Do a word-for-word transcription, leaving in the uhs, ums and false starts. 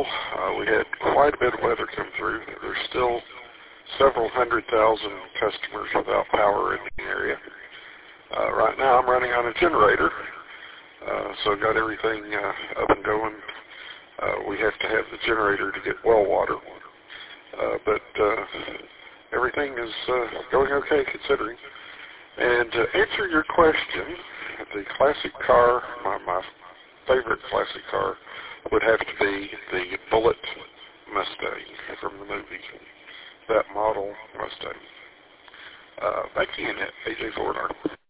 though uh, we had quite a bit of weather come through, there's still several hundred thousand customers without power in the area. Uh, right now I'm running on a generator, uh, so got everything uh, up and going. Uh, we have to have the generator to get well water, uh, but uh, everything is uh, going okay considering. And to answer your question, the classic car, my, my favorite classic car, would have to be the Bullitt Mustang from the movie, that model Mustang. Uh, back to you, A J Ford.